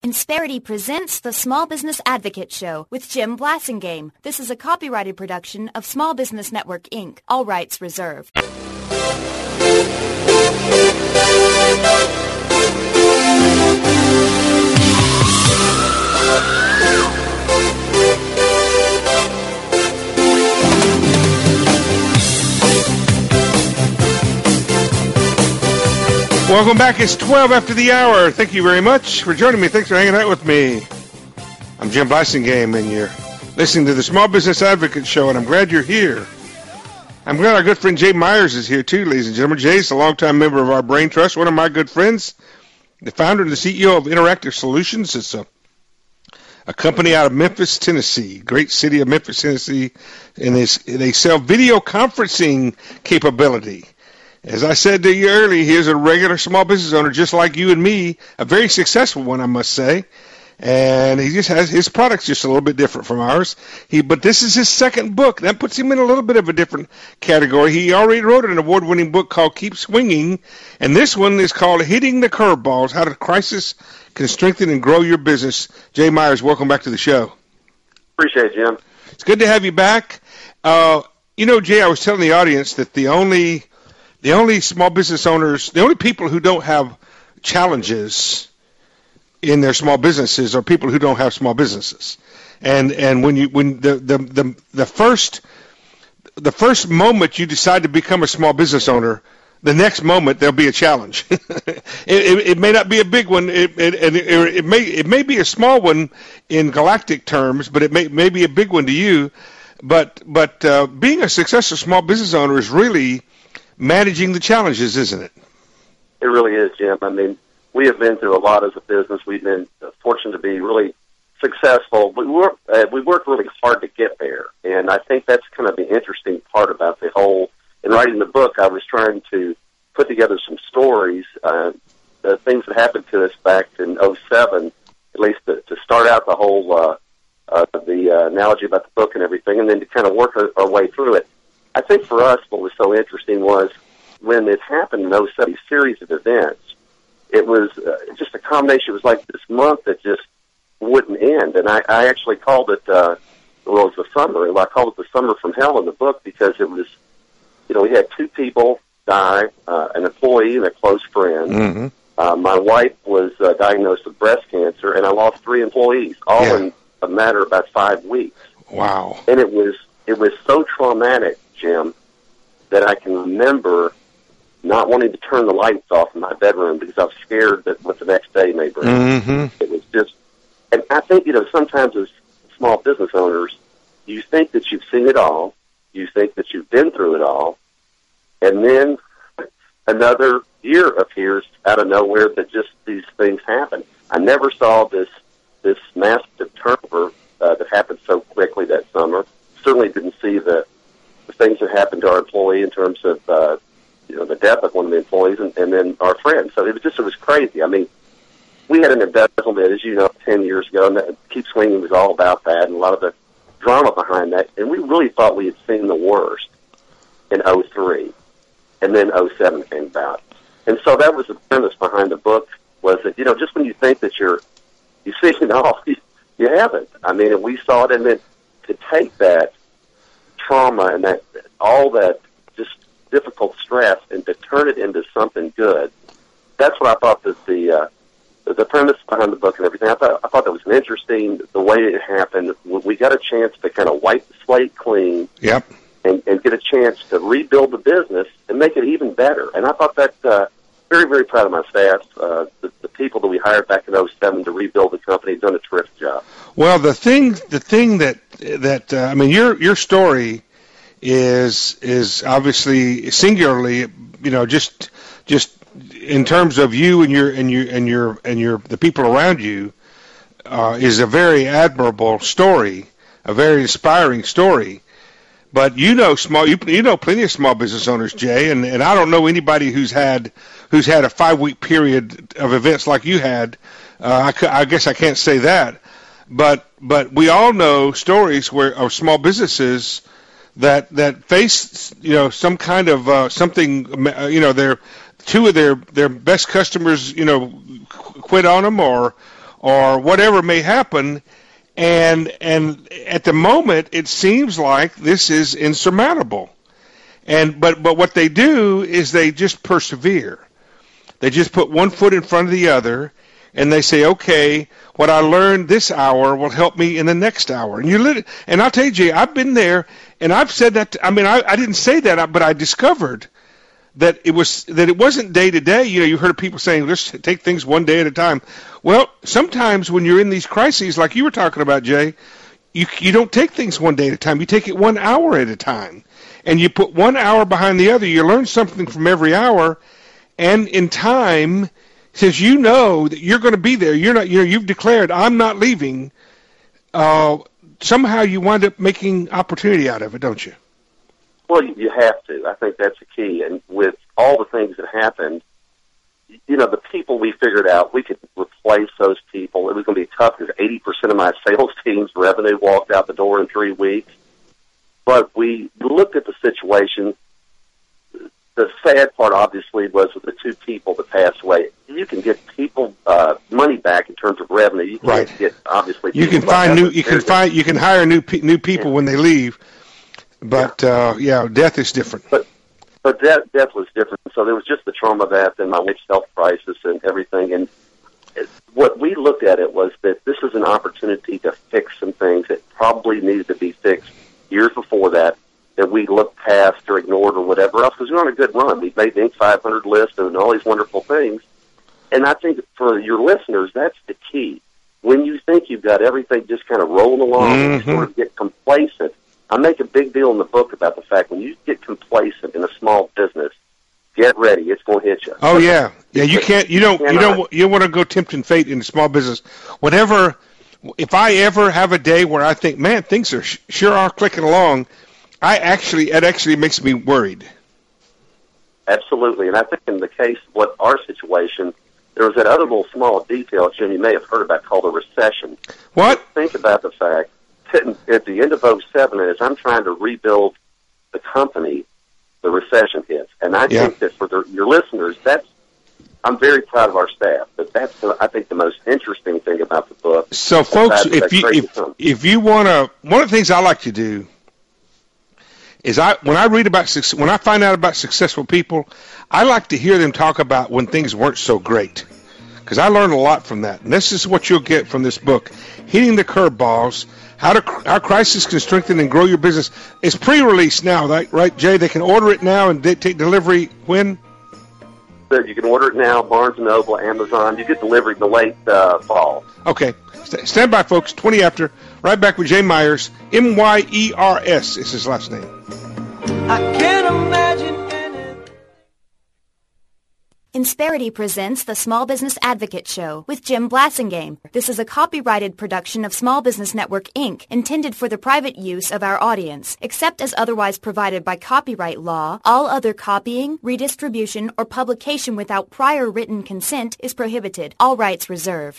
Insperity presents the Small Business Advocate Show with Jim Blasingame. This is a copyrighted production of Small Business Network, Inc. All rights reserved. Welcome back. It's 12 after the hour. Thank you very much for joining me. Thanks for hanging out with me. I'm Jim Blasingame, and you're listening to the Small Business Advocate Show, and I'm glad you're here. I'm glad our good friend Jay Myers is here, too, ladies and gentlemen. Jay's a longtime member of our Brain Trust, one of my good friends, the founder and the CEO of Interactive Solutions. It's a company out of Memphis, Tennessee, great city of Memphis, Tennessee, and they sell video conferencing capability. As I said to you earlier, he's a regular small business owner just like you and me, a very successful one, I must say. And he just has his product's just a little bit different from ours. But this is his second book. That puts him in a little bit of a different category. He already wrote an award-winning book called Keep Swinging, and this one is called Hitting the Curveballs, How the Crisis Can Strengthen and Grow Your Business. Jay Myers, welcome back to the show. Appreciate it, Jim. It's good to have you back. Jay, I was telling the audience that the only small business owners, the only people who don't have challenges in their small businesses are people who don't have small businesses. And when the first moment you decide to become a small business owner, the next moment there'll be a challenge. It may not be a big one. It may be a small one in galactic terms, but it may be a big one to you. But being a successful small business owner is really managing the challenges, isn't it? It really is, Jim. I mean, we have been through a lot as a business. We've been fortunate to be really successful. We worked really hard to get there, and I think that's kind of the interesting part about the whole. In writing the book, I was trying to put together some stories, the things that happened to us back in 2007, at least to start out the whole the analogy about the book and everything, and then to kind of work our way through it. I think for us, what was so interesting was when it happened in 2007, series of events, it was just a combination. It was like this month that just wouldn't end. And I actually called it, it was the summer. I called it the summer from hell in the book because it was, we had two people die, an employee and a close friend. Mm-hmm. My wife was diagnosed with breast cancer, and I lost 3 employees, all in a matter of about 5 weeks. Wow. And it was so traumatic, Jim, that I can remember not wanting to turn the lights off in my bedroom because I was scared that what the next day may bring. Mm-hmm. It was just, and I think, sometimes as small business owners, you think that you've seen it all, you think that you've been through it all, and then another year appears out of nowhere that just these things happen. I never saw this massive turnover that happened so quickly that summer. Certainly didn't see the things that happened to our employee in terms of the death of one of the employees and then our friend. So it was crazy. I mean, we had an embezzlement, as you know, 10 years ago, and Keep Swinging was all about that and a lot of the drama behind that. And we really thought we had seen the worst in 2003, and then 2007 came about. And so that was the premise behind the book, was that, just when you think that you've seen it all, you haven't. I mean, and we saw it, and then to take that trauma and that all that just difficult stress and to turn it into something good. That's what I thought that the premise behind the book and everything. I thought that was interesting the way it happened. We got a chance to kind of wipe the slate clean. Yep. And get a chance to rebuild the business and make it even better. And I thought that very, very proud of my staff. The people that we hired back in 2007 to rebuild the company have done a terrific job. Well, the thing that I mean, your story is obviously singularly, just in terms of you and your the people around you, is a very admirable story, a very inspiring story. But you know plenty of small business owners, Jay, and I don't know anybody who's had a 5-week period of events like you had. I guess I can't say that, but we all know stories of small businesses that face some kind of something. Their 2 of their best customers quit on them, or or whatever may happen. And at the moment, it seems like this is insurmountable. But what they do is they just persevere. They just put one foot in front of the other, and they say, okay, what I learned this hour will help me in the next hour. And I'll tell you, Jay, I've been there, and I've said that. I didn't say that, but I discovered that it wasn't day to day. You heard of people saying, let's take things one day at a time. Well, sometimes when you're in these crises, like you were talking about, Jay, you don't take things one day at a time. You take it 1 hour at a time, and you put 1 hour behind the other. You learn something from every hour, and in time, since you know that you're going to be there, you've declared, I'm not leaving. Somehow you wind up making opportunity out of it, don't you? Well, you have to. I think that's the key. And with all the things that happened, the people we figured out, we could replace those people. It was going to be tough because 80% of my sales team's revenue walked out the door in 3 weeks. But we looked at the situation. The sad part, obviously, was with the 2 people that passed away. You can get people money back in terms of revenue. You can't get, obviously, you can find new. You can hire new people when they leave. But death is different. But death was different. So there was just the trauma of that, and my wife's health crisis, and everything. And what we looked at it was that this is an opportunity to fix some things that probably needed to be fixed years before that we looked past or ignored or whatever else, because we're on a good run. We've made the Inc. 500 list and all these wonderful things. And I think for your listeners, that's the key. When you think you've got everything just kind of rolling along and you sort of get complacent, I make a big deal in the book about the fact when you get complacent in a small business, get ready. It's going to hit you. Oh, yeah. Yeah, you don't want to go tempting fate in a small business. If I ever have a day where I think, man, things sure are clicking along, it actually makes me worried. Absolutely. And I think in the case of our situation, there was that other little small detail, Jim, you may have heard about, called a recession. What? Think about the fact that at the end of 2007, as I'm trying to rebuild the company, the recession hits. And I think that for your listeners, I'm very proud of our staff, but that's, I think, the most interesting thing about the book. So, folks, if you want to, one of the things I like to do is when I find out about successful people, I like to hear them talk about when things weren't so great, because I learned a lot from that. And this is what you'll get from this book: Hitting the Curveballs, How Crisis Can Strengthen and Grow Your Business. It's pre-release now, right, Jay? They can order it now and take delivery when? You can order it now, Barnes & Noble, Amazon. You get delivery in the late fall. Okay. Stand by, folks. 20 after. Right back with Jay Myers. Myers is his last name. I can't imagine anything. Insperity presents the Small Business Advocate Show with Jim Blasingame. This is a copyrighted production of Small Business Network, Inc., intended for the private use of our audience. Except as otherwise provided by copyright law, all other copying, redistribution, or publication without prior written consent is prohibited. All rights reserved.